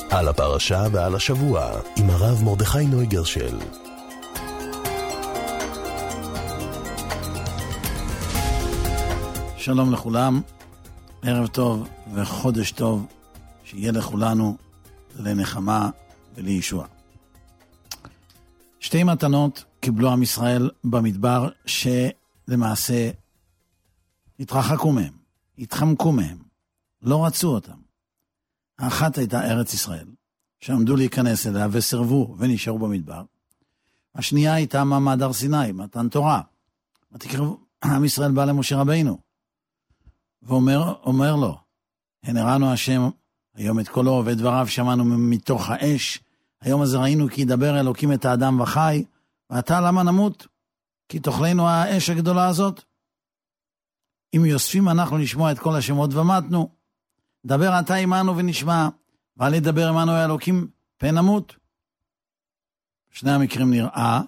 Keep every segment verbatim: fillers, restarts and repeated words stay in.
על הפרשה ועל השבוע, עם הרב מרדכי נוי גרשל. שלום לכולם, ערב טוב וחודש טוב, שיהיה לכולנו לנחמה ולישוע. שתי מתנות קיבלו עם ישראל במדבר, שלמעשה התרחקו מהם, התחמקו מהם, לא רצו אותם. האחת הייתה ארץ ישראל, שעמדו להיכנס אליה וסרבו ונשארו במדבר. השנייה הייתה מעמד הר סיני, מתן תורה. ותקרבו, עם ישראל בא למשה רבינו, ואומר אומר לו, הנה ראינו השם היום את קולו ואת דבריו שמענו מתוך האש, היום הזה ראינו כי ידבר אלוקים את האדם וחי, ואתה למה נמות? כי תאכלנו האש הגדולה הזאת. אם יוספים אנחנו לשמוע את כל השמות ומתנו, דבר אתה עמנו ונשמע, ועל ידבר עמנו האלוקים פן נמות. שני המקרים נראה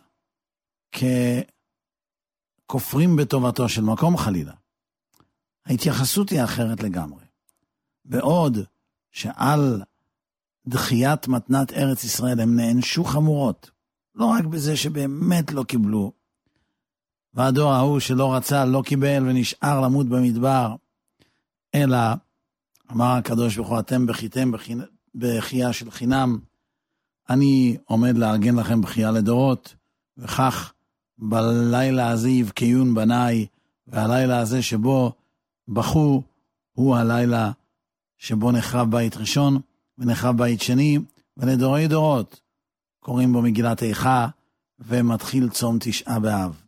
ככופרים בטובתו של מקום חלילה. ההתייחסות היא אחרת לגמרי. בעוד שעל דחיית מתנת ארץ ישראל הם נענשו חמורות, לא רק בזה שבאמת לא קיבלו, והדור ההוא שלא רצה לא קיבל ונשאר למות במדבר, אלא אמר הקדוש ברוך הוא, אתם בכיתם בחייה של חינם, אני עומד לארגן לכם בחייה לדורות, וכך בלילה הזה יבקיון בניי, והלילה הזה שבו בכו, הוא הלילה שבו נחרב בית ראשון, ונחרב בית שני, ולדורי דורות קוראים בו מגילת איכה, ומתחיל צום תשעה באב.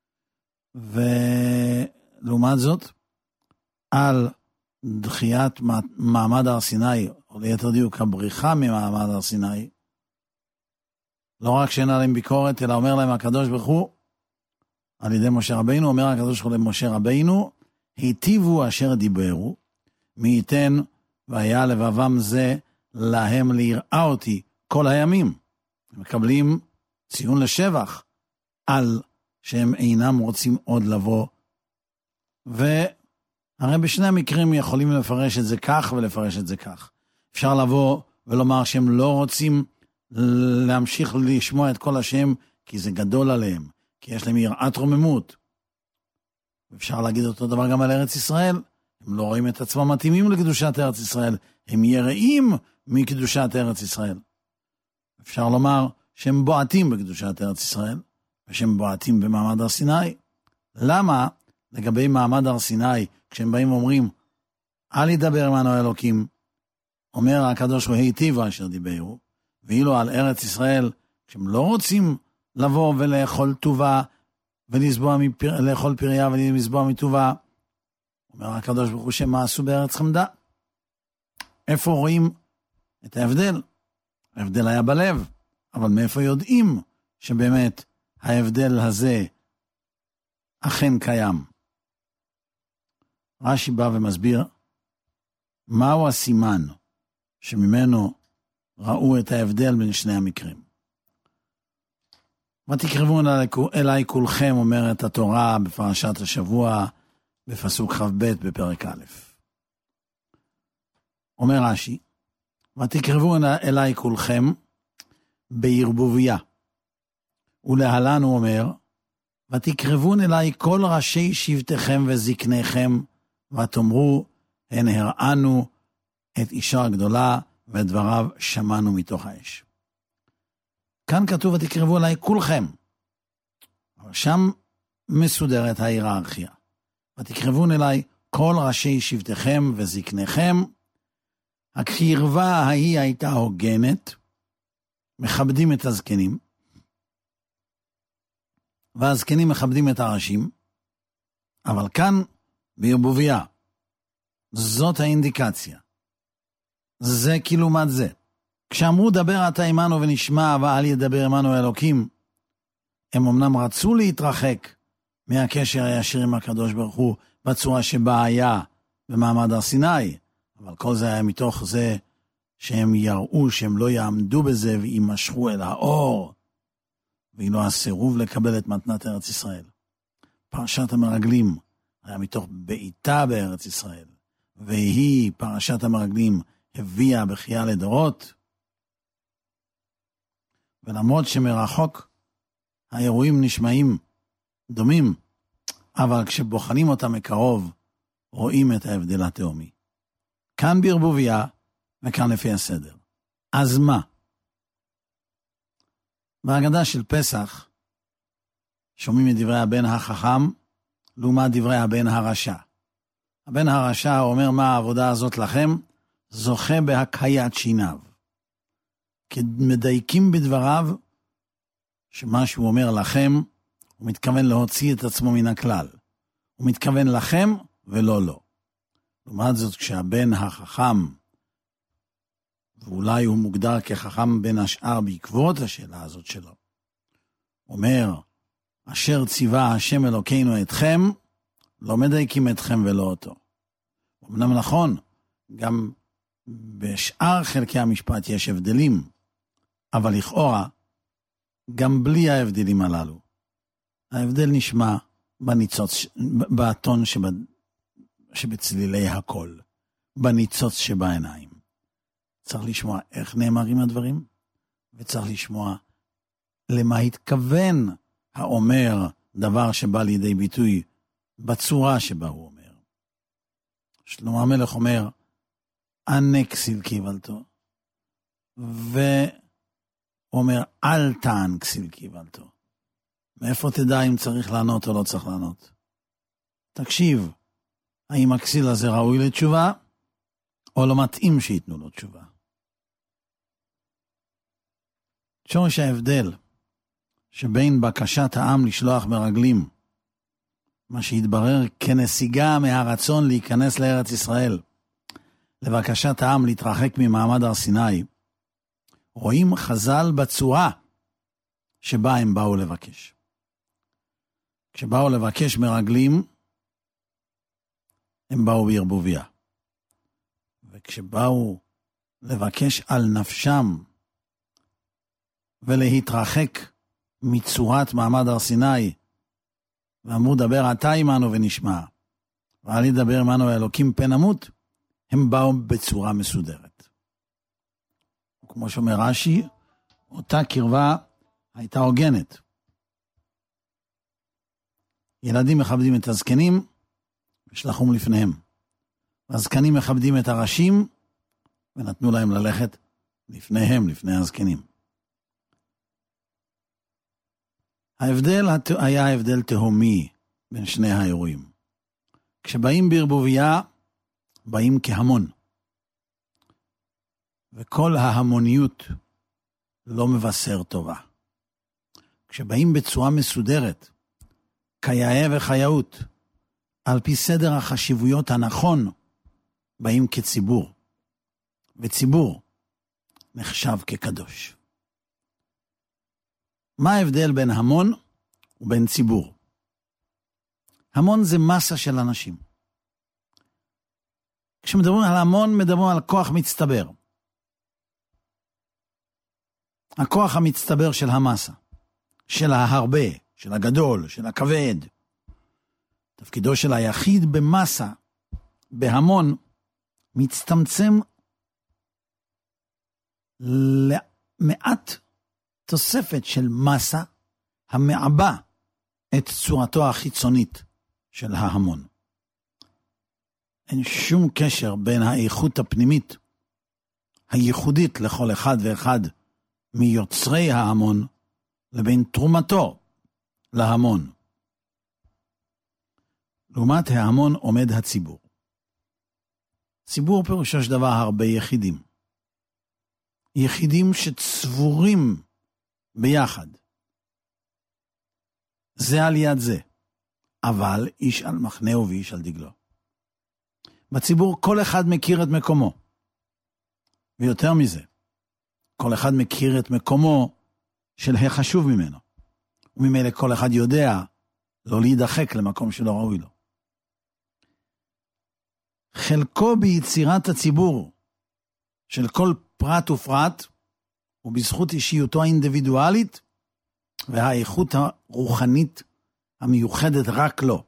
ולעומת זאת, על דחיית מעמד הר סיני, או ליתר דיוק הבריחה ממעמד הר סיני, לא רק שאין עליהם ביקורת, אלא אומר להם הקדוש ברוך הוא, על ידי משה רבינו, אומר הקדוש ברוך הוא למשה רבינו, היטיבו אשר דיברו, מי ייתן והיה לבבם זה להם ליראה אותי כל הימים. מקבלים ציון לשבח על שהם אינם רוצים עוד לבוא. והרי בשני המקרים יכולים לפרש את זה כך ולפרש את זה כך. אפשר לבוא ולומר שהם לא רוצים להמשיך לשמוע את כל השם, כי זה גדול עליהם, כי יש להם יראת רוממות. אפשר להגיד אותו דבר גם על ארץ ישראל. הם לא רואים את עצמם מתאימים לקדושת ארץ ישראל, הם יראים מקדושת ארץ ישראל. אפשר לומר שהם בועטים בקדושת ארץ ישראל, ושהם בועטים במעמד הר סיני. למה לגבי מעמד הר סיני, כשהם באים ואומרים, אל ידבר עמנו אלוקים, אומר הקדוש הוא היטיבו אשר דיברו, ואילו על ארץ ישראל, כשהם לא רוצים לבוא ולאכול טובה, ולסבוע מפיר, לאכול פריה ולסבוע מטובה, אומר הקדוש ברוך הוא שמה עשו בארץ חמדה. איפה רואים את ההבדל? ההבדל היה בלב, אבל מאיפה יודעים שבאמת ההבדל הזה אכן קיים? רש"י בא ומסביר מהו הסימן שממנו ראו את ההבדל בין שני המקרים. ותקרבו אליי כולכם, אומרת התורה בפרשת השבוע, בפסוק חב ב' בפרק א'. אומר רש"י, ותקרבו אליי כולכם בערבוביה. ולהלן הוא אומר, ותקרבון אליי כל ראשי שבטכם וזקניכם, ותאמרו, הן הראנו את אישה הגדולה, ואת דבריו שמענו מתוך האש. כאן כתוב ותקרבו אליי כולכם, אבל שם מסודרת ההיררכיה. ותקרבון אליי כל ראשי שבטכם וזקניכם. הקרבה ההיא הייתה הוגנת, מכבדים את הזקנים, והזקנים מכבדים את הראשים, אבל כאן בערבוביה, זאת האינדיקציה. זה כלעומת זה. כשאמרו דבר אתה עמנו ונשמע ואל ידבר עמנו אלוקים, הם אמנם רצו להתרחק מהקשר הישיר עם הקדוש ברוך הוא בצורה שבה היה במעמד הר סיני, אבל כל זה היה מתוך זה שהם יראו שהם לא יעמדו בזה וימשכו אל האור, ואילו הסירוב לקבל את מתנת ארץ ישראל. פרשת המרגלים היה מתוך בעיטה בארץ ישראל, והיא פרשת המרגלים הביאה בחייה לדורות, ולמרות שמרחוק האירועים נשמעים דומים, אבל כשבוחנים אותם מקרוב, רואים את ההבדל התאומי. כאן בערבוביה, וכאן לפי הסדר. אז מה? בהגדה של פסח, שומעים את דברי הבן החכם, לעומת דברי הבן הרשע. הבן הרשע אומר מה העבודה הזאת לכם, זוכה בהקיית שיניו. כי מדייקים בדבריו, שמה שהוא אומר לכם, הוא מתכוון להוציא את עצמו מן הכלל. הוא מתכוון לכם ולא לא. לעומת זאת, כשהבן החכם, ואולי הוא מוגדר כחכם בין השאר בעקבות השאלה הזאת שלו, אומר, אשר ציווה השם אלוקינו אתכם, לא מדייקים אתכם ולא אותו. אמנם נכון, גם בשאר חלקי המשפט יש הבדלים, אבל לכאורה, גם בלי ההבדלים הללו, ההבדל נשמע בניצוץ, בטון שב, שבצלילי הקול, בניצוץ שבעיניים. צריך לשמוע איך נאמרים הדברים, וצריך לשמוע למה התכוון האומר דבר שבא לידי ביטוי בצורה שבה הוא אומר. שלמה המלך אומר, ענה כסיל קיבלתו, ואומר, אל תען כסיל קיבלתו. מאיפה תדע אם צריך לענות או לא צריך לענות? תקשיב, האם הכסיל הזה ראוי לתשובה, או לא מתאים שיתנו לו תשובה? שורש ההבדל שבין בקשת העם לשלוח מרגלים, מה שהתברר כנסיגה מהרצון להיכנס לארץ ישראל, לבקשת העם להתרחק ממעמד הר סיני, רואים חז"ל בצורה שבה הם באו לבקש. כשבאו לבקש מרגלים, הם באו בערבוביה. וכשבאו לבקש על נפשם ולהתרחק מצורת מעמד הר סיני, ואמרו דבר אתה עמנו ונשמע, ואל ידבר עמנו האלוקים פן נמות, הם באו בצורה מסודרת. כמו שאומר רש"י, אותה קרבה הייתה הוגנת. ילדים מכבדים את הזקנים, ושלחום לפניהם. הזקנים מכבדים את הראשים, ונתנו להם ללכת לפניהם, לפני הזקנים. ההבדל היה הבדל תהומי בין שני האירועים. כשבאים בערבוביה, באים כהמון. וכל ההמוניות לא מבשר טובה. כשבאים בצורה מסודרת, כיאה וחייאות, על פי סדר החשיבויות הנכון, באים כציבור. וציבור נחשב כקדוש. מה ההבדל בין המון ובין ציבור? המון זה מסה של אנשים. כשמדברים על המון, מדברים על כוח מצטבר. הכוח המצטבר של המסה, של ההרבה, של הגדול, של הכבד. תפקידו של היחיד במסה, בהמון, מצטמצם למעט תוספת של מסה המעבה את צורתו החיצונית של ההמון. אין שום קשר בין האיכות הפנימית הייחודית לכל אחד ואחד מיוצרי ההמון לבין תרומתו להמון. לעומת ההמון עומד הציבור. ציבור פירושו של דבר הרבה יחידים. יחידים שצבורים ביחד. זה על יד זה. אבל איש על מחנהו ואיש על דגלו. בציבור כל אחד מכיר את מקומו. ויותר מזה, כל אחד מכיר את מקומו של החשוב ממנו. וממילא כל אחד יודע לא להידחק למקום שלא ראוי לו. חלקו ביצירת הציבור של כל פרט ופרט, ובזכות אישיותו האינדיבידואלית, והאיכות הרוחנית המיוחדת רק לו.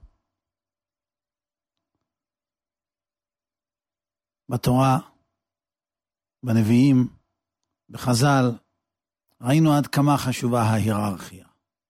בתורה, בנביאים, בחז"ל, ראינו עד כמה חשובה ההיררכיה.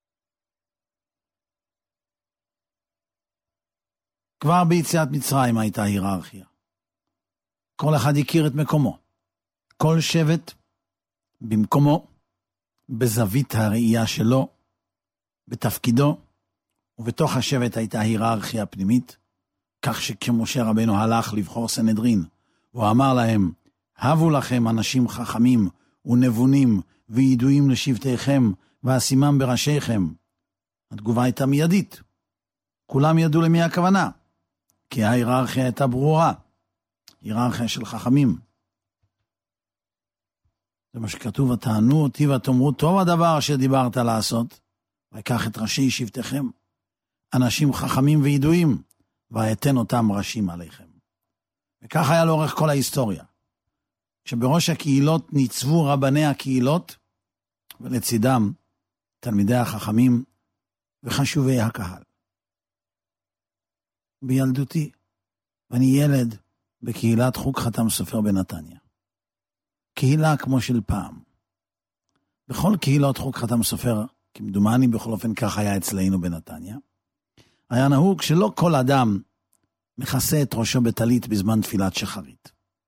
כבר ביציאת מצרים הייתה היררכיה. כל אחד הכיר את מקומו. כל שבט במקומו, בזווית הראייה שלו, בתפקידו, ובתוך השבט הייתה היררכיה פנימית, כך שכמשה רבנו הלך לבחור סנהדרין, הוא אמר להם, הבו לכם אנשים חכמים ונבונים וידועים לשבטיכם, ואשימם בראשיכם. התגובה הייתה מיידית. כולם ידעו למי הכוונה, כי ההיררכיה הייתה ברורה. היררכיה של חכמים. זה מה שכתוב, ותענו אותי ותאמרו, טוב הדבר אשר דיברת לעשות, ויקח את ראשי שבטיכם, אנשים חכמים וידועים, ואתן אותם ראשים עליכם. וכך היה לאורך כל ההיסטוריה. כשבראש הקהילות ניצבו רבני הקהילות, ולצידם תלמידי החכמים וחשובי הקהל. בילדותי, ואני ילד בקהילת חוג חתם סופר בנתניה. קהילה כמו של פעם. בכל קהילות חוג חתם סופר, כמדומני בכל אופן כך היה אצלנו בנתניה, היה נהוג שלא כל אדם מכסה את ראשו בטלית בזמן תפילת שחרית.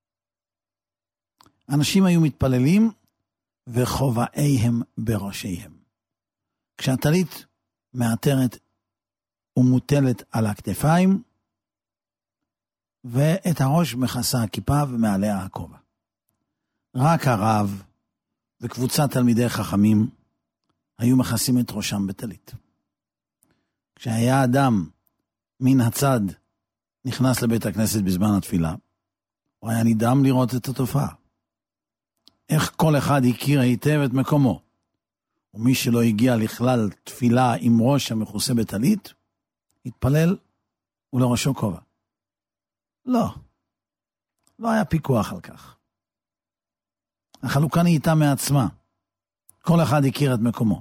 אנשים היו מתפללים וחובעיהם בראשיהם. כשהטלית מעטרת ומוטלת על הכתפיים, ואת הראש מכסה הכיפה ומעליה הכובע. רק הרב וקבוצת תלמידי חכמים היו מכסים את ראשם בטלית. כשהיה אדם מן הצד נכנס לבית הכנסת בזמן התפילה, הוא היה נדהם לראות את התופעה. איך כל אחד הכיר היטב את מקומו. ומי שלא הגיע לכלל תפילה עם ראש המכוסה בטלית, התפלל ולראשו כובע. לא, לא היה פיקוח על כך. החלוקה נהייתה מעצמה. כל אחד הכיר את מקומו.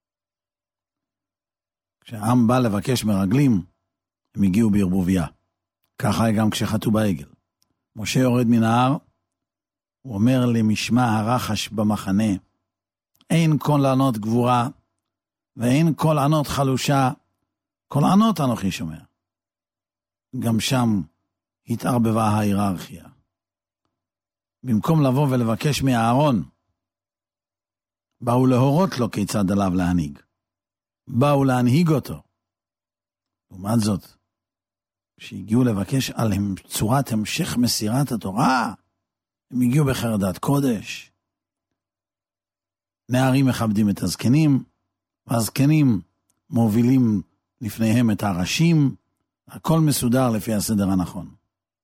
כשהעם בא לבקש מרגלים, הם הגיעו בערבוביה. ככה גם כשחטו בעגל. משה יורד מן ההר, הוא אומר למשמע הרחש במחנה, אין כל ענות גבורה, ואין כל ענות חלושה, כל ענות אנוכי שומע. גם שם התערבבה ההיררכיה. במקום לבוא ולבקש מהארון, באו להורות לו כיצד עליו להנהיג. באו להנהיג אותו. לעומת זאת, כשהגיעו לבקש על צורת המשך מסירת התורה, הם הגיעו בחרדת קודש. נערים מכבדים את הזקנים, והזקנים מובילים לפניהם את הראשים, הכל מסודר לפי הסדר הנכון.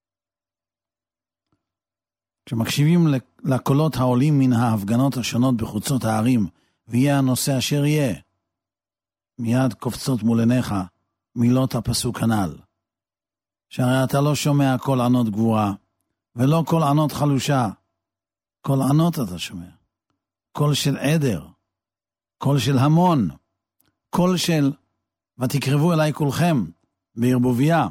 כשמקשיבים לקולות העולים מן ההפגנות השונות בחוצות הערים, ויהיה הנושא אשר יהיה, מיד קופצות מול עיניך מילות הפסוק הנ"ל. שהרי אתה לא שומע כל ענות גבורה, ולא כל ענות חלושה. כל ענות אתה שומע. קול של עדר, קול של המון, קול של ותקרבו אליי כולכם בערבוביה.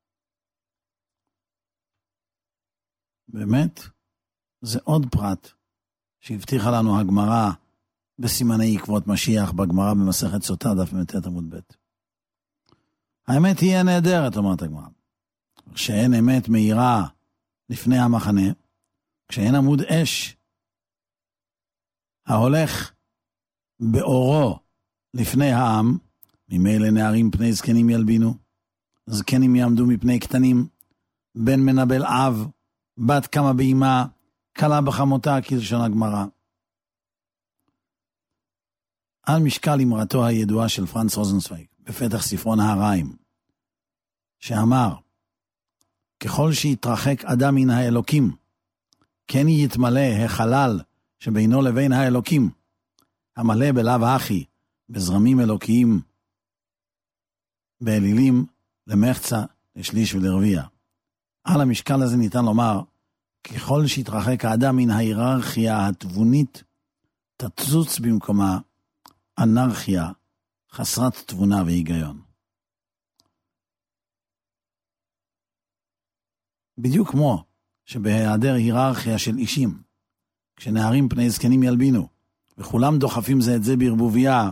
באמת, זה עוד פרט שהבטיחה לנו הגמרא בסימני עקבות משיח, בגמרא במסכת סוטה, דף מ"ט עמוד ב'. האמת היא נהדרת, אומרת הגמרא. כשאין אמת מהירה לפני המחנה, כשאין עמוד אש ההולך באורו לפני העם, ממילא נערים פני זקנים ילבינו, זקנים יעמדו מפני קטנים, בן מנבל אב, בת כמה באימה, קלה בחמותה, כלשון הגמרא. על משקל אמרתו הידועה של פרנץ רוזנצוויג, בפתח ספרו נהריים, שאמר, ככל שיתרחק אדם מן האלוקים, כן יתמלא החלל שבינו לבין האלוקים, המלא בלב אחי, בזרמים אלוקיים, באלילים, למחצה, לשליש ולרביע. על המשקל הזה ניתן לומר, ככל שיתרחק האדם מן ההיררכיה התבונית, תצוץ במקומה אנרכיה חסרת תבונה והיגיון. בדיוק כמו שבהיעדר היררכיה של אישים, כשנערים פני זקנים ילבינו, וכולם דוחפים זה את זה בערבוביה,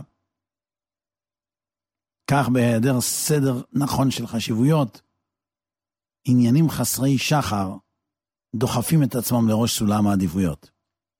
כך בהיעדר סדר נכון של חשיבויות, עניינים חסרי שחר דוחפים את עצמם לראש סולם העדיפויות.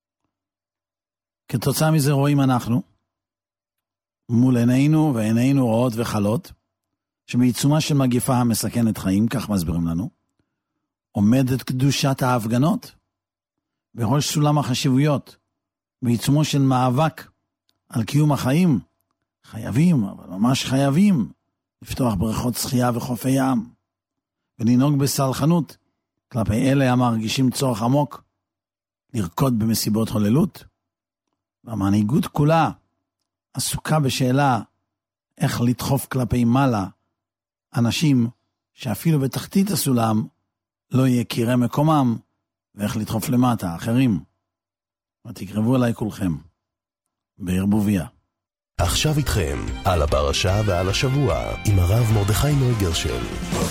כתוצאה מזה רואים אנחנו, מול עינינו ועינינו רואות וחלות, שבעיצומה של מגיפה המסכנת חיים, כך מסבירים לנו, עומדת קדושת ההפגנות, בראש סולם החשיבויות, בעיצומו של מאבק על קיום החיים, חייבים, אבל ממש חייבים, לפתוח בריכות שחייה וחופי ים, ולנהוג בסלחנות, כלפי אלה המרגישים צורך עמוק, לרקוד במסיבות הוללות, והמנהיגות כולה עסוקה בשאלה איך לדחוף כלפי מעלה אנשים שאפילו בתחתית הסולם לא יכירה מקומם, ואיך לדחוף למטה אחרים. ותקרבו אליי כולכם בערבוביה. עכשיו איתכם על הפרשה ועל השבוע עם הרב מרדכי נוי גרשל.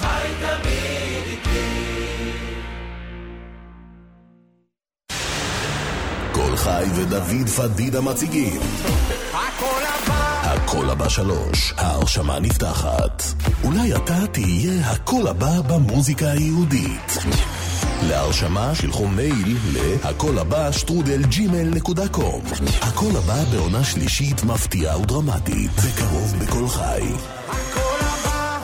כל חי ודוד פדידה מציגים הכל הבא הכל הבא שלוש, ההרשמה נפתחת. אולי אתה תהיה הכל הבא במוזיקה היהודית. להרשמה שלחו מייל להכל הבא שטרודל ג'ימייל נקודה קום. הכל הבא בעונה שלישית מפתיעה ודרמטית, בקרוב בכל חי. הכל הבא.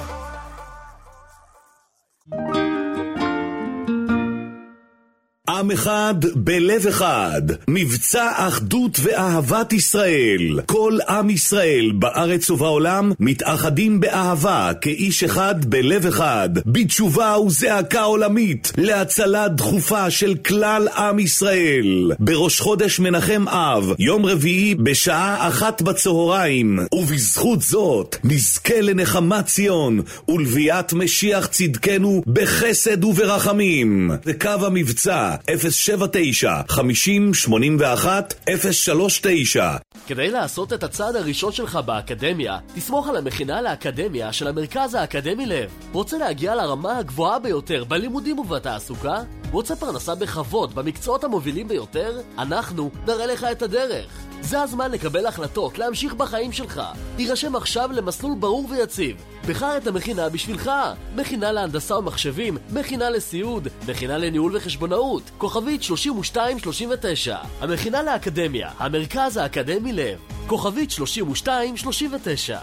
עם אחד בלב אחד, מבצע אחדות ואהבת ישראל. כל עם ישראל בארץ ובעולם מתאחדים באהבה כאיש אחד בלב אחד, בתשובה וזעקה עולמית להצלה דחופה של כלל עם ישראל. בראש חודש מנחם אב, יום רביעי בשעה אחת בצהריים, ובזכות זאת נזכה לנחמת ציון ולביאת משיח צדקנו בחסד וברחמים. זה קו המבצע אפס שבע תשע חמישים שמונים ואחת אפס שלוש תשע. כדי לעשות את הצעד הראשון שלך באקדמיה, תסמוך על המכינה לאקדמיה של המרכז האקדמי לב. רוצה להגיע לרמה הגבוהה ביותר בלימודים ובתעסוקה? רוצה פרנסה בכבוד במקצועות המובילים ביותר? אנחנו נראה לך את הדרך. זה הזמן לקבל החלטות, להמשיך בחיים שלך. תירשם עכשיו למסלול ברור ויציב. בחר את המכינה בשבילך. מכינה להנדסה ומחשבים, מכינה לסיעוד, מכינה לניהול וחשבונאות, כוכבית שלושים ושתיים שלושים ותשע. המכינה לאקדמיה, המרכז האקדמי לב, כוכבית שלושים ושתיים שלושים ותשע.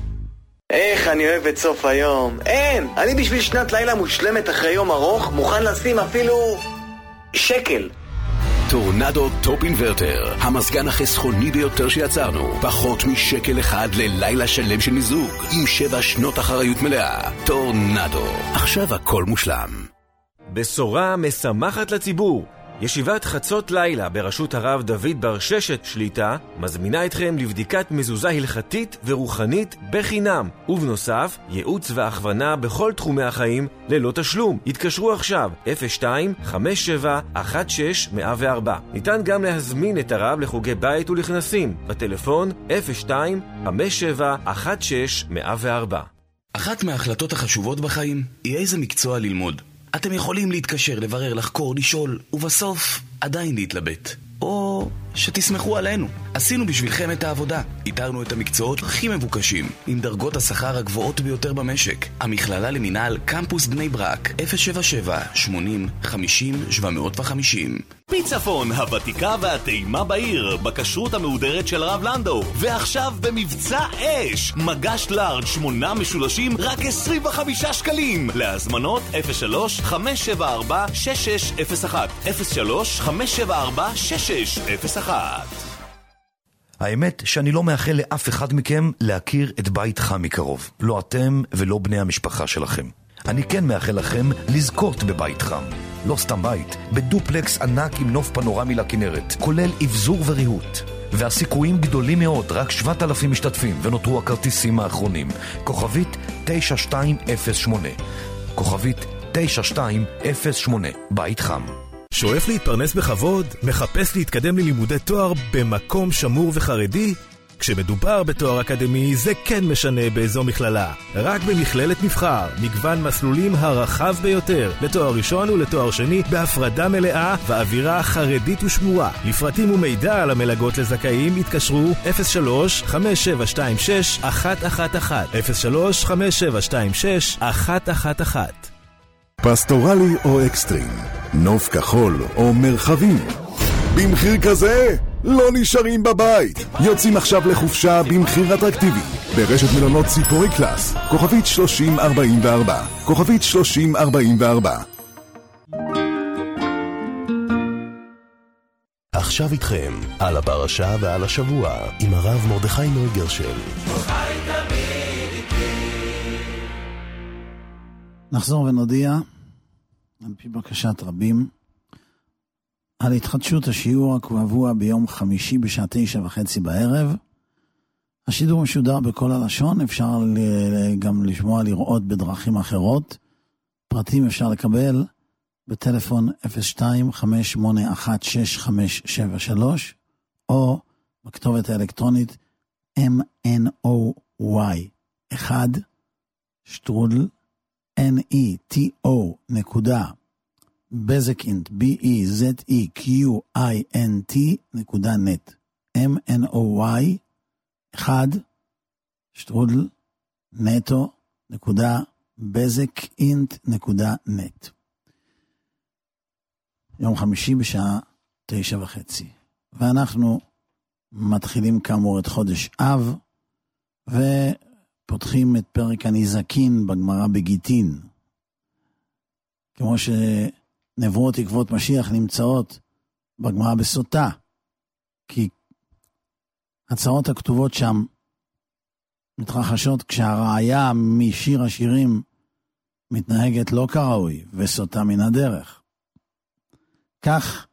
איך אני אוהב את סוף היום. אין, אני בשביל שנת לילה מושלמת אחרי יום ארוך מוכן לשים אפילו שקל. טורנדו טופ אינברטר, המזגן החסכוני ביותר שיצרנו. פחות משקל אחד ללילה שלם של מיזוג, עם שבע שנות אחריות מלאה. טורנדו, עכשיו הכל מושלם. בשורה משמחת לציבור. ישיבת חצות לילה בראשות הרב דוד בר ששת שליטה מזמינה אתכם לבדיקת מזוזה הלכתית ורוחנית בחינם, ובנוסף ייעוץ והכוונה בכל תחומי החיים ללא תשלום. התקשרו עכשיו אפס שתיים חמש שבע אחת שש אפס אפס ארבע. ניתן גם להזמין את הרב לחוגי בית ולכנסים בטלפון אפס שתיים חמש שבע אחת שש אפס אפס ארבע. אחת מההחלטות החשובות בחיים היא איזה מקצוע ללמוד. אתם יכולים להתקשר, לברר, לחקור, לשאול, ובסוף עדיין להתלבט. או שתסמכו עלינו. עשינו בשבילכם את העבודה. איתרנו את המקצועות הכי מבוקשים, עם דרגות השכר הגבוהות ביותר במשק. המכללה למינהל קמפוס בני ברק, אפס שבע שבע שמונים חמישים שבע מאות וחמישים. מצפון, הוותיקה והטעימה בעיר, בכשרות המהודרת של הרב לנדו. ועכשיו במבצע אש, מגש לארד שמונה משולשים, רק עשרים וחמישה שקלים. להזמנות אפס שלוש חמש שבע ארבע שש שש אפס אחת אפס שלוש חמש שבע ארבע שש שש אפס אחת. האמת שאני לא מאחל לאף אחד מכם להכיר את בית חם מקרוב. לא אתם ולא בני המשפחה שלכם. אני כן מאחל לכם לזכות בבית חם. לא סתם בית, בדופלקס ענק עם נוף פנורמי לכנרת, כולל אבזור וריהוט. והסיכויים גדולים מאוד, רק שבעת אלפים משתתפים, ונותרו הכרטיסים האחרונים. כוכבית תשע שתיים אפס שמונה. כוכבית תשע שתיים אפס שמונה. בית חם. שואף להתפרנס בכבוד? מחפש להתקדם ללימודי תואר במקום שמור וחרדי? כשמדובר בתואר אקדמי זה כן משנה באיזו מכללה. רק במכללת מבחר, מגוון מסלולים הרחב ביותר, לתואר ראשון ולתואר שני בהפרדה מלאה ואווירה חרדית ושמורה. לפרטים ומידע על המלגות לזכאים התקשרו אפס שלוש חמש שבע שתיים שש אחת אחת אחת אפס שלוש חמש שבע שתיים שש אחת אחת אחת. פסטורלי או אקסטרים, נוף כחול או מרחבים. במחיר כזה לא נשארים בבית. יוצאים עכשיו לחופשה במחיר אטרקטיבי ברשת מלונות ציפורי קלאס, כוכבית שלושים ארבעים וארבע, כוכבית שלושים ארבעים וארבע. עכשיו איתכם על הפרשה ועל השבוע עם הרב מרדכי נוי גרשל. נחזור ונודיע על פי בקשת רבים על התחדשות השיעור הקבוע ביום חמישי בשעה תשע וחצי בערב. השידור משודר בכל הלשון, אפשר גם לשמוע לראות בדרכים אחרות. פרטים אפשר לקבל בטלפון אפס שתיים חמש שמונה אחת שש חמש שבע שלוש או בכתובת האלקטרונית אם אן או וואי אחד שטרודל neto נקודה בזקינט בי אי זד אי קיו איי אן טי נקודה נט אם אן או וואי אחד שטרודל נטו נקודה בזקינט נקודה נט. יום חמישי בשעה תשע וחצי. ואנחנו מתחילים כאמור את חודש אב, ופותחים את פרק הנזקין בגמרא בגיטין. כמו שנבואות עקבות משיח נמצאות בגמרא בסוטה, כי הצעות הכתובות שם מתרחשות כשהראיה משיר השירים מתנהגת לא כראוי וסוטה מן הדרך. כך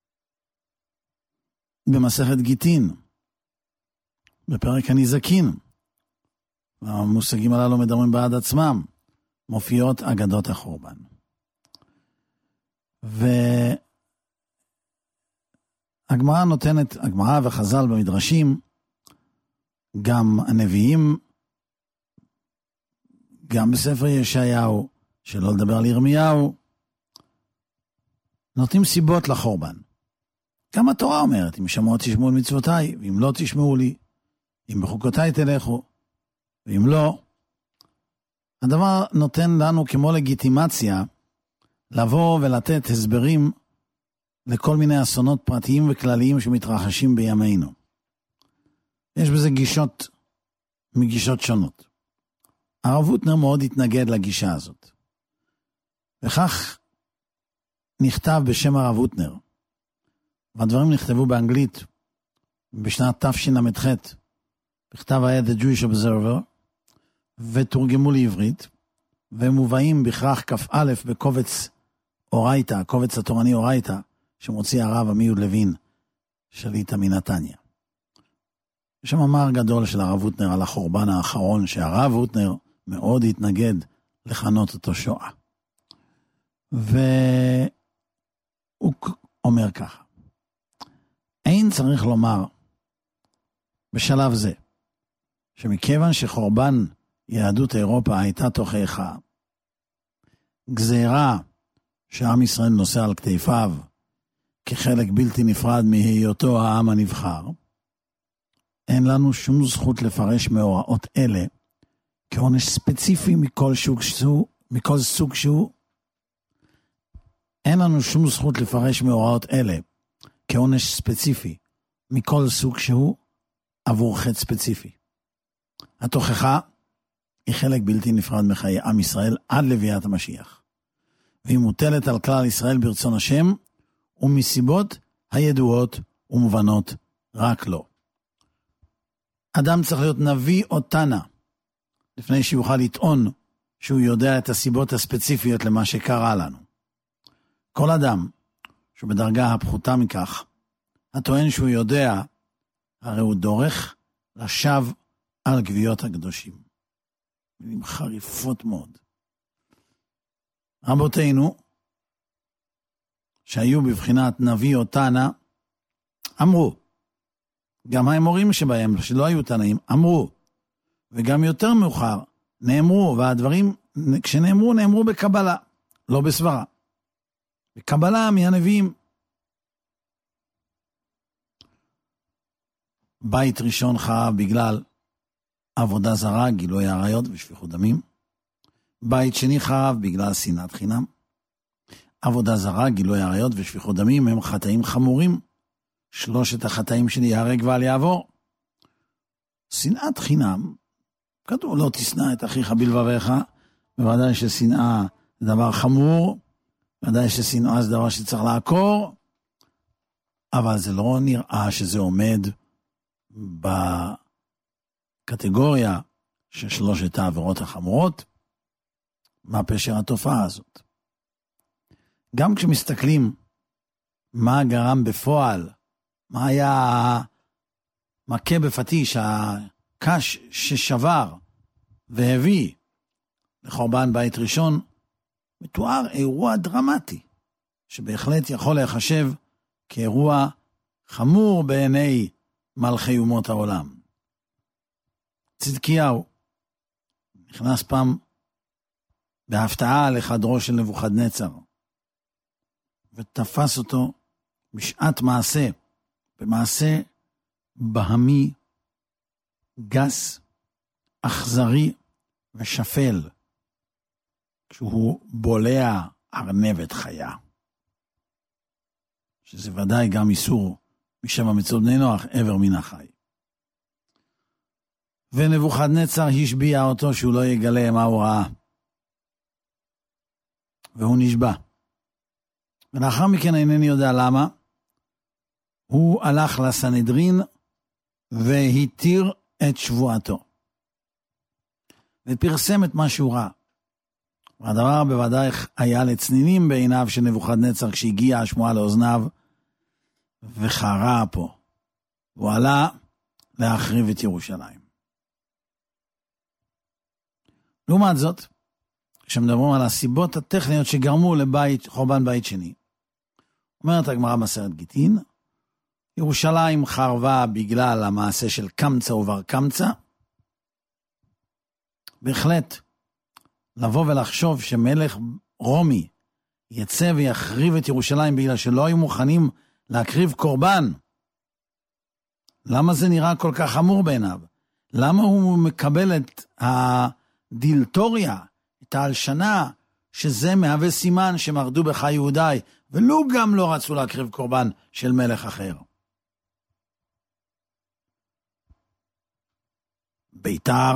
במסכת גיטין, בפרק הנזקין, המושגים הללו מדברים בעד עצמם, מופיעות אגדות החורבן. והגמרא נותנת, הגמרא וחז"ל במדרשים, גם הנביאים, גם בספר ישעיהו, שלא לדבר על ירמיהו, נותנים סיבות לחורבן. גם התורה אומרת, אם שמעו תשמעו על מצוותיי, ואם לא תשמעו לי, אם בחוקותיי תלכו, ואם לא, הדבר נותן לנו כמו לגיטימציה, לבוא ולתת הסברים לכל מיני אסונות פרטיים וכלליים שמתרחשים בימינו. יש בזה גישות, מגישות שונות. הרב הוטנר מאוד התנגד לגישה הזאת. וכך נכתב בשם הרב הוטנר, והדברים נכתבו באנגלית בשנת תשל"ח, בכתב העת The Jewish Observer, ותורגמו לעברית, ומובאים בכרך כ"א בקובץ אורייתא, הקובץ התורני אורייתא, שמוציא הרב עמיהוד לוין, שליט"א מנתניה. יש שם מאמר גדול של הרב הוטנר על החורבן האחרון, שהרב הוטנר מאוד התנגד לכנות אותו שואה. והוא אומר ככה, אין צריך לומר בשלב זה, שמכיוון שחורבן יהדות אירופה הייתה תוכחה, גזירה שעם ישראל נושא על כתפיו כחלק בלתי נפרד מהיותו העם הנבחר, אין לנו שום זכות לפרש מאורעות אלה כעונש ספציפי מכל סוג שהוא, מכל סוג שהוא. אין לנו שום זכות לפרש מאורעות אלה כעונש ספציפי מכל סוג שהוא עבור חטא ספציפי. התוכחה היא חלק בלתי נפרד מחיי עם ישראל עד לביאת המשיח, והיא מוטלת על כלל ישראל ברצון השם ומסיבות הידועות ומובנות רק לו. אדם צריך להיות נביא או תנא לפני שיוכל לטעון שהוא יודע את הסיבות הספציפיות למה שקרה לנו. כל אדם שבדרגה הפחותה מכך, הטוען שהוא יודע, הרי הוא דורך לשווא על גוויות הקדושים. מילים חריפות מאוד. רבותינו, שהיו בבחינת נביא או תנא, אמרו, גם האמורים שבהם, שלא היו תנאים, אמרו, וגם יותר מאוחר, נאמרו, והדברים, כשנאמרו, נאמרו בקבלה, לא בסברה. בקבלה מהנביאים. בית ראשון חרב בגלל עבודה זרה, גילוי עריות ושפיכות דמים. בית שני חרב בגלל שנאת חינם. עבודה זרה, גילוי עריות ושפיכות דמים הם חטאים חמורים. שלושת החטאים שלי יהרג ואל יעבור. שנאת חינם, כתוב לא תשנא את אחיך בלבביך, בוודאי ששנאה זה דבר חמור, בוודאי ששנאה זה דבר שצריך לעקור, אבל זה לא נראה שזה עומד בקטגוריה של שלושת העבירות החמורות. מה פשר התופעה הזאת? גם כשמסתכלים מה גרם בפועל, מה היה מכה בפטיש, הקש ששבר והביא לחורבן בית ראשון, מתואר אירוע דרמטי, שבהחלט יכול להיחשב כאירוע חמור בעיני מלכי אומות העולם. צדקיהו נכנס פעם בהפתעה לחדרו של נבוכדנצר, ותפס אותו בשעת מעשה, במעשה בהמי, גס, אכזרי ושפל, כשהוא בולע ארנבת חיה, שזה ודאי גם איסור משבע מצוות בני נוח, עבר מן החי. ונבוכדנצר השביע אותו שהוא לא יגלה מה הוא ראה, והוא נשבע. ולאחר מכן אינני יודע למה, הוא הלך לסנהדרין והתיר את שבועתו. ופרסם את מה שהוא ראה. והדבר בוודאי היה לצנינים בעיניו של נבוכדנצר כשהגיעה השמועה לאוזניו וחרה פה. הוא עלה להחריב את ירושלים. לעומת זאת, כשמדברים על הסיבות הטכניות שגרמו לבית, חורבן בית שני, אומרת הגמרא מסכת גיטין, ירושלים חרבה בגלל המעשה של קמצא ובר קמצא. בהחלט, לבוא ולחשוב שמלך רומי יצא ויחריב את ירושלים בגלל שלא היו מוכנים להקריב קורבן. למה זה נראה כל כך חמור בעיניו? למה הוא מקבל את הדילטוריה, את ההלשנה, שזה מהווה סימן שמרדו בך יהודי, ולא גם לא רצו להקריב קורבן של מלך אחר? ביתר,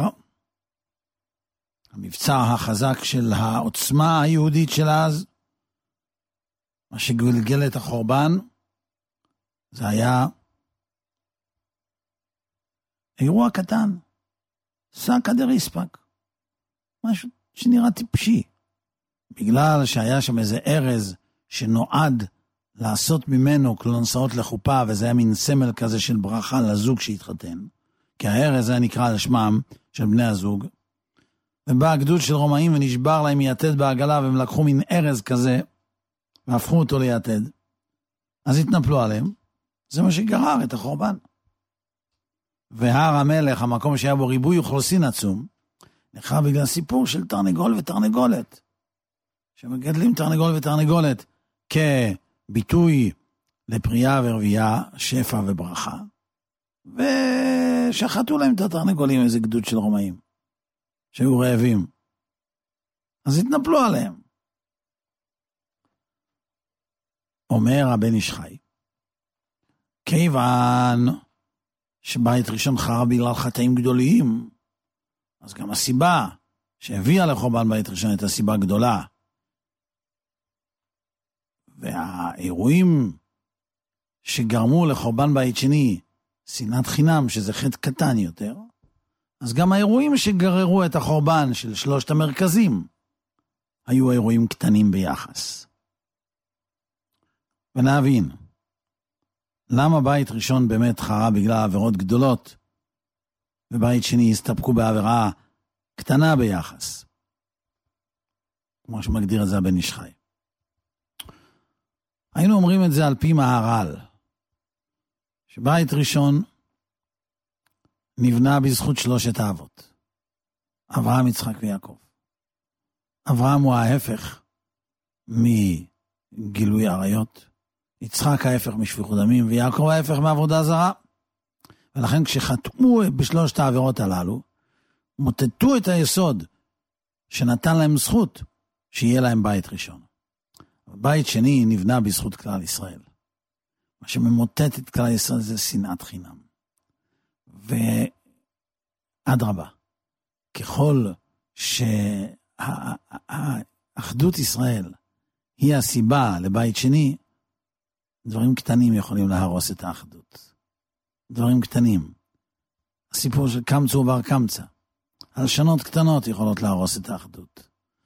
המבצע החזק של העוצמה היהודית של אז, מה שגלגל את החורבן, זה היה אירוע קטן, סקא דריספק, משהו שנראה טיפשי, בגלל שהיה שם איזה ארז שנועד לעשות ממנו קלונסאות לחופה, וזה היה מין סמל כזה של ברכה לזוג שהתחתן, כי הארז היה נקרא על שמם של בני הזוג, ובא הגדוד של רומאים ונשבר להם יתד בעגלה, והם לקחו מין ארז כזה, והפכו אותו ליתד, אז התנפלו עליהם, זה מה שגרר את החורבן. והר המלך, המקום שהיה בו ריבוי אוכלוסין עצום, נחרב בגלל סיפור של תרנגול ותרנגולת, שמגדלים תרנגול ותרנגולת, כביטוי לפרייה ורבייה, שפע וברכה, ושחטו להם את התרנגולים, איזה גדוד של רומאים, שהיו רעבים, אז התנפלו עליהם. אומר הבן איש חי, כיוון שבית ראשון חרב בגלל חטאים גדולים, אז גם הסיבה שהביאה לחורבן בית ראשון את הסיבה גדולה, והאירועים שגרמו לחורבן בית שני, שנאת חינם, שזה חטא קטן יותר, אז גם האירועים שגררו את החורבן של שלושת המרכזים, היו אירועים קטנים ביחס. ונבין, למה בית ראשון באמת חרב בגלל עבירות גדולות, ובית שני הסתפקו בעבירה קטנה ביחס, כמו שמגדיר את זה הבן איש חי. היינו אומרים את זה על פי מהר"ל, שבית ראשון נבנה בזכות שלושת האבות. אברהם, יצחק ויעקב. אברהם הוא ההפך מגילוי עריות, יצחק ההפך משפיכות דמים, ויעקב ההפך מעבודה זרה. ולכן כשחתמו בשלושת העבירות הללו, מוטטו את היסוד שנתן להם זכות שיהיה להם בית ראשון. בית שני נבנה בזכות כלל ישראל. מה שממוטט את כלל ישראל זה שנאת חינם. ואדרבה, ככל שהאחדות ישראל היא הסיבה לבית שני, דברים קטנים יכולים להרוס את האחדות. דברים קטנים. הסיפור של קמצא ובר קמצא. הלשנות קטנות יכולות להרוס את האחדות.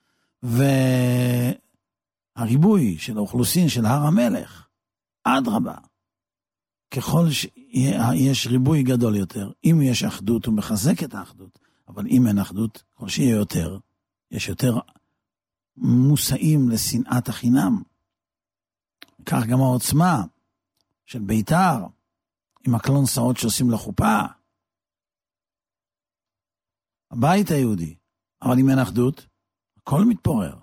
והריבוי של האוכלוסין של הר המלך, אדרבה, ככל שיש ריבוי גדול יותר, אם יש אחדות הוא מחזק את האחדות, אבל אם אין אחדות, כל שיהיה יותר, יש יותר מושאים לשנאת החינם. כך גם העוצמה של ביתר, עם הקלון שאות שעושים לחופה. הבית היהודי, אבל אם אין אחדות, הכל מתפורר.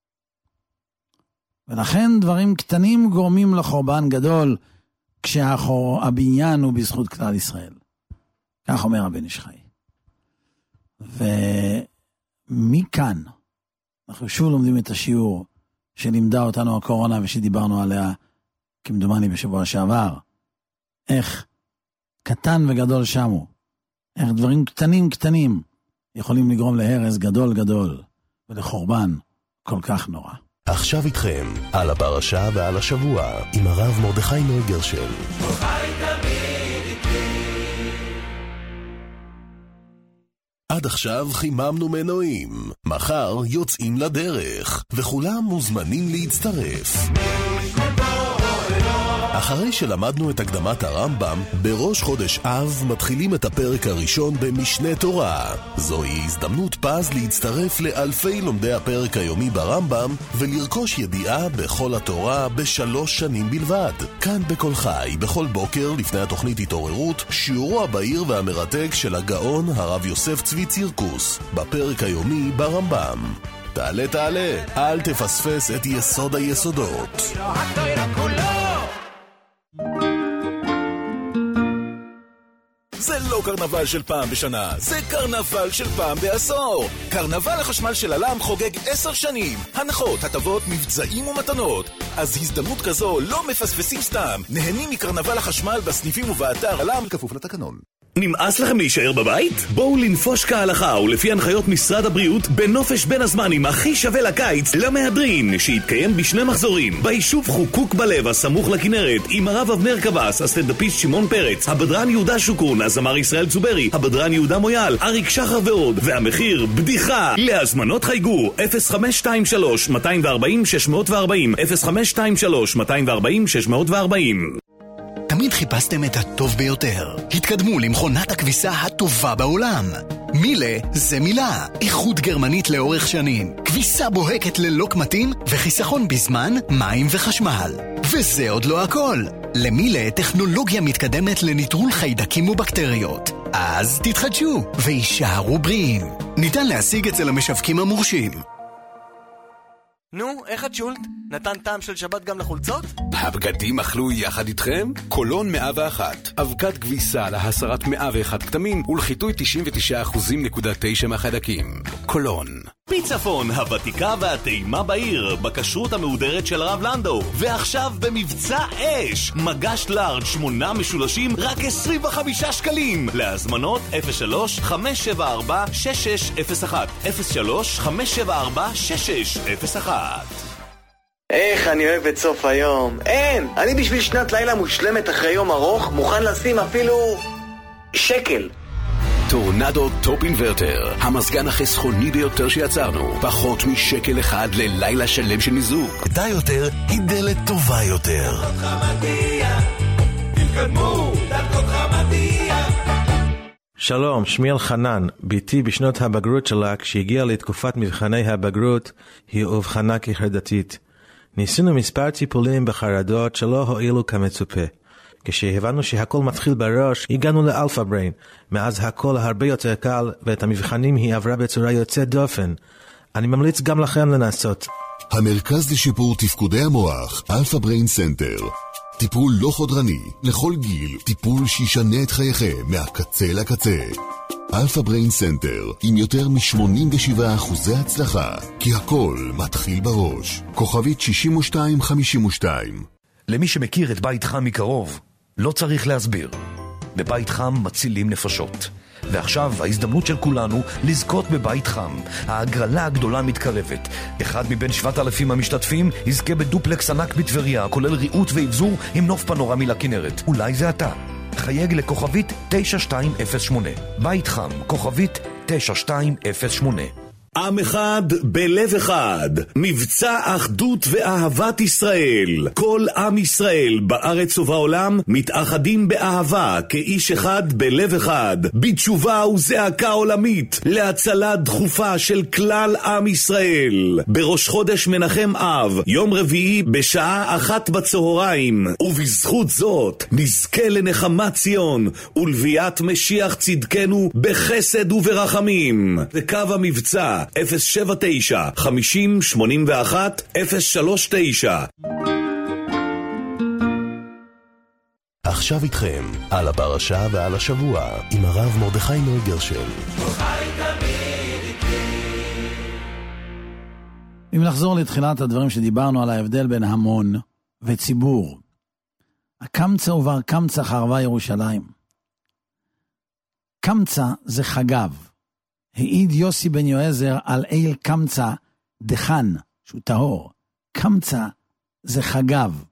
ולכן דברים קטנים גורמים לחורבן גדול, כשהבניין הוא בזכות כלל ישראל. כך אומר הבן איש חי. ומכאן, אנחנו שוב לומדים את השיעור שלימדה אותנו הקורונה ושדיברנו עליה כמדומני בשבוע שעבר. איך קטן וגדול שמו, איך דברים קטנים קטנים יכולים לגרום להרס גדול גדול ולחורבן כל כך נורא. עכשיו איתכם על הפרשה ועל השבוע עם הרב מרדכי נוי גרשל. עד עכשיו חיממנו מנועים, מחר יוצאים לדרך, וכולם מוזמנים להצטרף. אחרי שלמדנו את הקדמת הרמב"ם, בראש חודש אב מתחילים את הפרק הראשון במשנה תורה. זוהי הזדמנות פז להצטרף לאלפי לומדי הפרק היומי ברמב"ם, ולרכוש ידיעה בכל התורה בשלוש שנים בלבד. כאן בכל חי, בכל בוקר לפני התוכנית התעוררות, שיעורו הבהיר והמרתק של הגאון הרב יוסף צבי צירקוס, בפרק היומי ברמב"ם. תעלה תעלה, אל תפספס את יסוד היסודות. זה לא קרנבל של פעם בשנה, זה קרנבל של פעם בעשור. קרנבל החשמל של אלם חוגג עשר שנים. הנחות, הטבות, מבצעים ומתנות. אז הזדמנות כזו לא מפספסים סתם. נהנים מקרנבל החשמל בסניפים ובאתר אלם כפוף לתקנון. נמאס לכם להישאר בבית? בואו לנפוש כהלכה ולפי הנחיות משרד הבריאות בנופש בין הזמנים הכי שווה לקיץ למהדרין, שיתקיים בשני מחזורים ביישוב חוקוק בלב הסמוך לכנרת, עם הרב אבנר קבס, הסטנדאפיסט שמעון פרץ, הבדרן יהודה שוקרון, הזמר ישראל צוברי, הבדרן יהודה מויאל, אריק שחר ועוד, והמחיר בדיחה. להזמנות חייגו אפס חמש שתיים שלוש שתיים ארבע שש ארבע אפס אפס חמש שתיים שלוש שתיים ארבע שש ארבע. תמיד חיפשתם את הטוב ביותר. התקדמו למכונת הכביסה הטובה בעולם. מילה זה מילה. איכות גרמנית לאורך שנים. כביסה בוהקת ללא קמטים וחיסכון בזמן, מים וחשמל. וזה עוד לא הכל. למילה טכנולוגיה מתקדמת לניטרול חיידקים ובקטריות. אז תתחדשו וישארו בריאים. ניתן להשיג אצל המשווקים המורשים. נו, איך הג'ולט? נתן טעם של שבת גם לחולצות? הבגדים אכלו יחד איתכם? קולון מאה ואחת. אבקת כביסה להסרת מאה ואחת כתמים ולחיטוי תשעים ותשעה אחוז נקודה תשע מהחיידקים. קולון. מצפון, הוותיקה והטעימה בעיר, בכשרות המהודרת של הרב לנדאו. ועכשיו במבצע אש, מגש לארג' שמונה משולשים, רק עשרים וחמישה שקלים. להזמנות אפס שלוש חמש שבע ארבע שש שש אפס אחת אפס שלוש חמש שבע ארבע שש שש אפס אחת. איך אני אוהב את סוף היום. אין, אני בשביל שנת לילה מושלמת אחרי יום ארוך מוכן לשים אפילו שקל. טורנדו טופ אינברטר, המזגן החסכוני ביותר שיצרנו. פחות משקל אחד ללילה שלם של מיזוג. כדאי יותר, היא דלת טובה יותר. דלתות חמדיה, תתקדמו, דלתות חמדיה. שלום, שמי אלחנן. ביתי בשנות הבגרות שלה, כשהגיעה לתקופת מבחני הבגרות, היא אובחנה כחרדתית. ניסינו מספר טיפולים בחרדות שלא הועילו כמצופה. כשהבנו שהכל מתחיל בראש, הגענו לאלפא בריין. מאז הכל הרבה יותר קל, ואת המבחנים היא עברה בצורה יוצאת דופן. אני ממליץ גם לכם לנסות. המרכז לשיפור תפקודי המוח, אלפא בריין סנטר. טיפול לא חודרני, לכל גיל, טיפול שישנה את חייכם מהקצה לקצה. אלפא בריין סנטר, עם יותר מ-שמונים ושבעה אחוזי הצלחה, כי הכל מתחיל בראש. כוכבית שישים ושתיים חמישים ושתיים. למי שמכיר את בית חם מקרוב, לא צריך להסביר. בבית חם מצילים נפשות. ועכשיו ההזדמנות של כולנו לזכות בבית חם. ההגרלה הגדולה מתקרבת. אחד מבין שבעת אלפים המשתתפים יזכה בדופלקס ענק בטבריה, כולל ריהוט ואבזור עם נוף פנורמי לכנרת. אולי זה אתה. חייג לכוכבית תשע שתיים אפס שמונה. בית חם, כוכבית תשע שתיים אפס שמונה. עם אחד בלב אחד, מבצע אחדות ואהבת ישראל. כל עם ישראל בארץ ובעולם מתאחדים באהבה כאיש אחד בלב אחד, בתשובה וזעקה עולמית להצלה דחופה של כלל עם ישראל. בראש חודש מנחם אב, יום רביעי בשעה אחת בצהריים, ובזכות זאת נזכה לנחמת ציון ולביאת משיח צדקנו בחסד וברחמים. וקו המבצע אפס שבע תשע חמישים שמונים ואחת אפס שלוש תשע. עכשיו איתכם על הפרשה ועל השבוע עם הרב מרדכי נוי גרשל. אם נחזור לתחילת הדברים שדיברנו על ההבדל בין המון וציבור, הקמצא ובר קמצא חרבה ירושלים. קמצא זה חגב. העיד יוסי בן יועזר על איל קמצא דחן, שהוא טהור. קמצא זה חגב.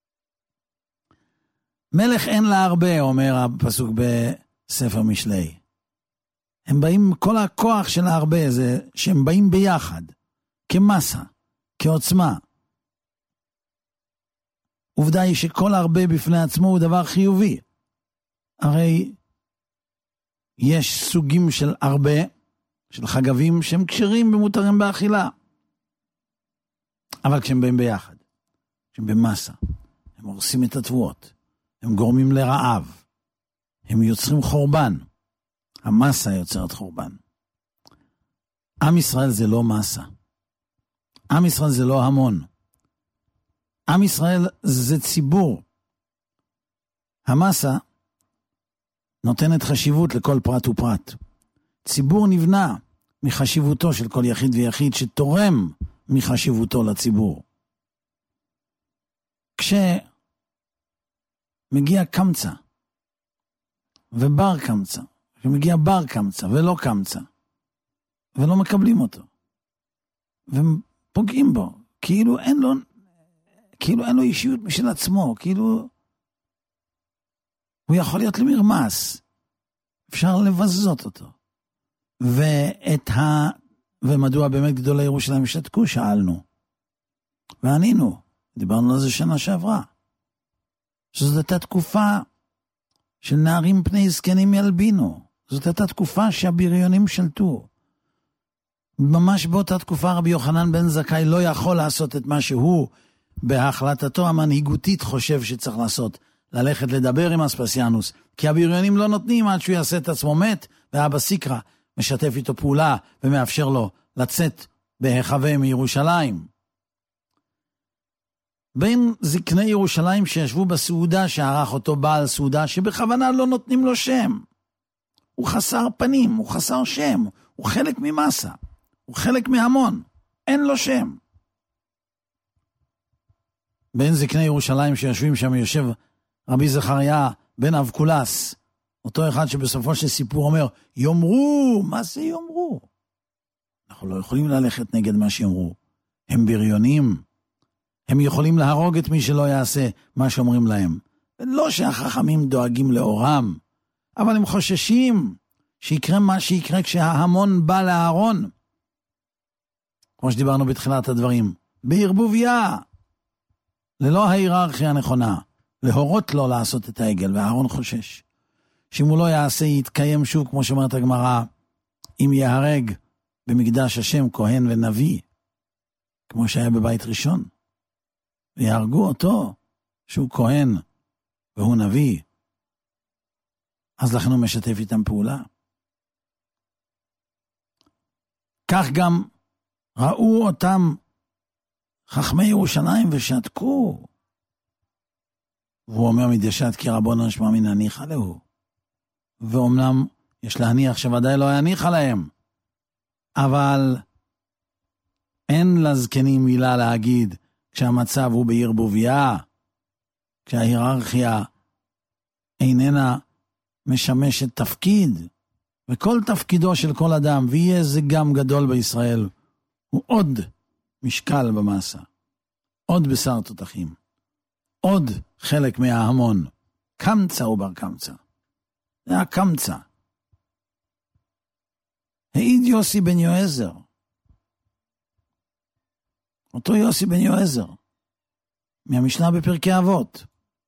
מלך אין לה הרבה, אומר הפסוק בספר משלי. הם באים, כל הכוח של הרבה זה שהם באים ביחד, כמסה, כעוצמה. עובדה היא שכל הרבה בפני עצמו הוא דבר חיובי. הרי יש סוגים של הרבה, של חגבים שהם קשרים ומותרים באכילה. אבל כשהם באים ביחד, כשהם במסה, הם הורסים את התבואות, הם גורמים לרעב, הם יוצרים חורבן. המסה יוצרת חורבן. עם ישראל זה לא מסה. עם ישראל זה לא המון. עם ישראל זה ציבור. המסה נותנת חשיבות לכל פרט ופרט. ציבור נבנה מחשיבותו של כל יחיד ויחיד שתורם מחשיבותו לציבור. כשמגיע קמצא ובר קמצא, כשמגיע בר קמצא ולא קמצא, ולא מקבלים אותו, ופוגעים בו, כאילו אין לו, כאילו אין לו אישיות משל עצמו, כאילו הוא יכול להיות למרמס, אפשר לבזות אותו. ואת ה... ומדוע באמת גדולי ירושלים שתקו, שאלנו. וענינו, דיברנו על זה שנה שעברה. שזאת הייתה תקופה של נערים פני זקנים ילבינו. זאת הייתה תקופה שהבריונים שלטו. ממש באותה תקופה רבי יוחנן בן זכאי לא יכול לעשות את מה שהוא בהחלטתו המנהיגותית חושב שצריך לעשות. ללכת לדבר עם אספסיאנוס. כי הבריונים לא נותנים עד שהוא יעשה את עצמו מת, ואבא סיקרא משתף איתו פעולה ומאפשר לו לצאת בהיחווה מירושלים. בין זקני ירושלים שישבו בסעודה שערך אותו בעל סעודה, שבכוונה לא נותנים לו שם. הוא חסר פנים, הוא חסר שם, הוא חלק ממסה, הוא חלק מהמון, אין לו שם. בין זקני ירושלים שיושבים שם יושב רבי זכריה בן אבקולס, אותו אחד שבסופו של סיפור אומר, יאמרו, מה זה יאמרו? אנחנו לא יכולים ללכת נגד מה שיאמרו. הם בריונים. הם יכולים להרוג את מי שלא יעשה מה שאומרים להם. ולא שהחכמים דואגים לאורם, אבל הם חוששים שיקרה מה שיקרה כשההמון בא לארון. כמו שדיברנו בתחילת הדברים. בערבוביה. ללא ההיררכיה הנכונה. להורות לו לעשות את העגל, והארון חושש. שאם הוא לא יעשה, יתקיים שוב, כמו שאומרת הגמרא, אם יהרג במקדש השם כהן ונביא, כמו שהיה בבית ראשון, ויהרגו אותו, שהוא כהן, והוא נביא, אז לכן הוא משתף איתם פעולה. כך גם ראו אותם חכמי ירושלים ושתקו. והוא אומר מדשת כי רבון נשמע מן הניחה לו. ואומנם יש להניח שוודאי לא יניחה להם. אבל אין לזקנים מילה להגיד כשהמצב הוא בערבוביה, כשההיררכיה איננה משמשת תפקיד, וכל תפקידו של כל אדם, ויהיה זה גם גדול בישראל, הוא עוד משקל במסה, עוד בשר תותחים, עוד חלק מההמון, קמצא ובר קמצא. זה הקמצא. העיד יוסי בן יועזר, אותו יוסי בן יועזר, מהמשנה בפרקי אבות,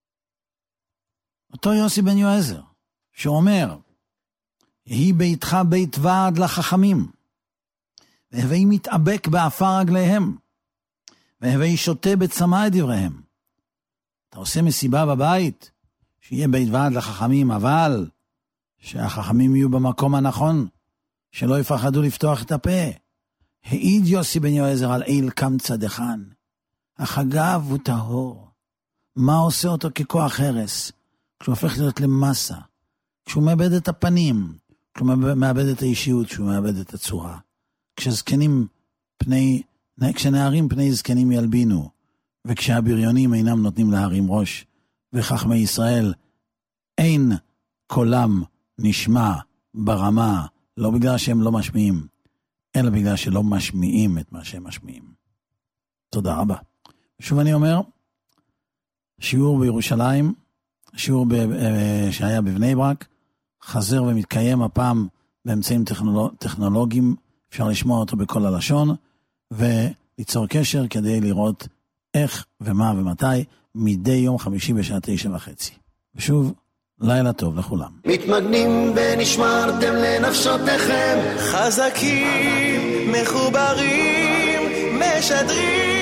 אותו יוסי בן יועזר, שאומר, יהי ביתך בית ועד לחכמים, והווי מתאבק באפר רגליהם, והווי שותה בצמא את דבריהם. אתה עושה מסיבה בבית, שיהיה בית ועד לחכמים, אבל שהחכמים יהיו במקום הנכון, שלא יפחדו לפתוח את הפה. העיד יוסי בן יועזר על איל קמצא דחן, החגב הוא טהור. מה עושה אותו ככוח הרס? כשהוא הופך להיות למסה, כשהוא מאבד את הפנים, כשהוא מאבד את האישיות, כשהוא מאבד את הצורה. כשזקנים פני, כשנערים פני זקנים ילבינו, וכשהבריונים אינם נותנים להרים ראש, וחכמי ישראל אין קולם נשמע ברמה, לא בגלל שהם לא משמיעים, אלא בגלל שלא משמיעים את מה שהם משמיעים. תודה רבה. שוב אני אומר, שיעור בירושלים, שיעור ב, שהיה בבני ברק, חזר ומתקיים הפעם באמצעים טכנולוג, טכנולוגיים, אפשר לשמוע אותו בכל הלשון, וליצור קשר כדי לראות איך ומה ומתי, מדי יום חמישי בשעה תשע וחצי. ושוב, לילה טוב לכולם. מתמגנים ונשמרתם לנפשותיכם, חזקים, מחוברים, משדרים.